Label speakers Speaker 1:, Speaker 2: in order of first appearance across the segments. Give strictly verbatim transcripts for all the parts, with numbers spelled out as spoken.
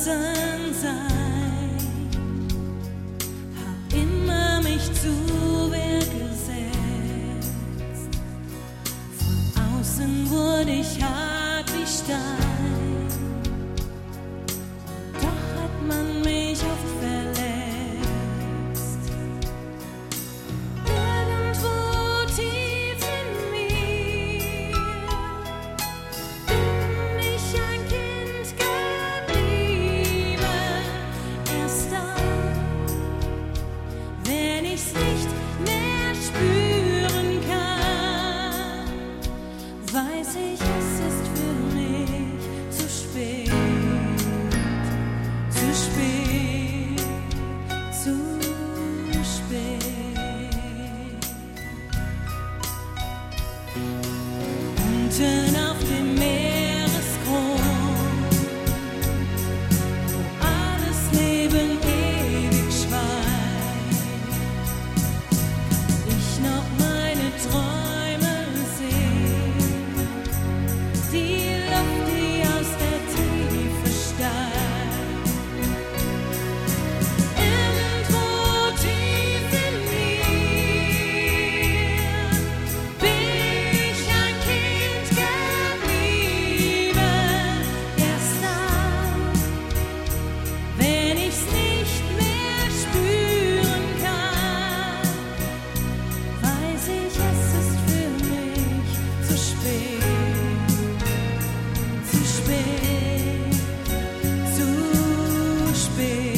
Speaker 1: außen sein, hab immer mich zu Wehr gesetzt. Von außen wurde ich hart wie Stein, doch hat man mich oft verletzt. Irgendwo tief in mir bin ich ein Kind geblieben. Erst dann, wenn ich's nicht mehr spüren kann, weiß ich, es ist für mich zu spät, zu spät, zu spät. Unten auf dem Meeresgrund, wo alles Leben ewig schweigt, ich noch meine Träume sehen, die Luft, die aus der Tiefe steigt. Irgendwo tief in mir bin ich ein Kind geblieben. Erst dann, wenn ich's nicht mehr spüren kann, weiß ich, es ist für mich zu spät, zu spät, zu spät.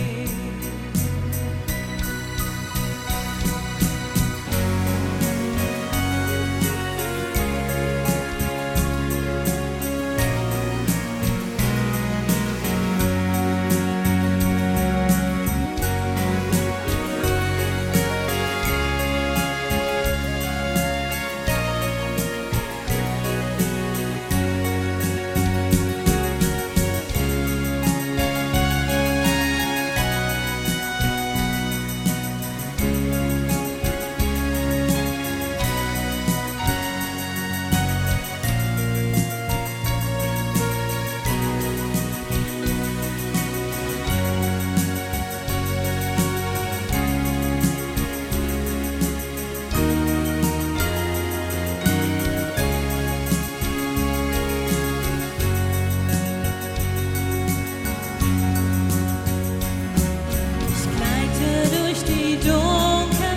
Speaker 1: Ich gleite durch die Dunkelheit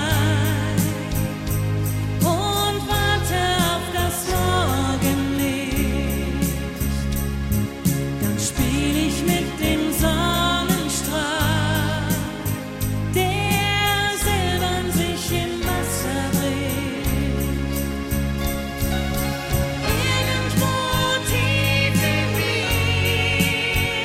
Speaker 1: und warte auf das Morgenlicht. Dann spiel ich mit dem Sonnenstrahl, der silbern sich im Wasser bricht. Irgendwo tief in mir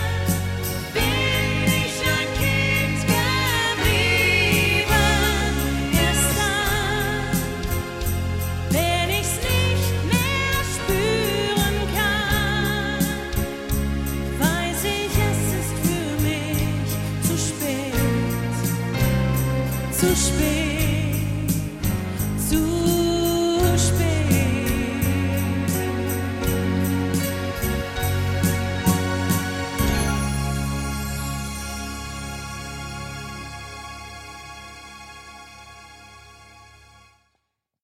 Speaker 1: bin ich ein Kind geblieben. Erst dann, wenn ich's nicht mehr spüren kann, weiß ich, es ist für mich zu spät, zu spät.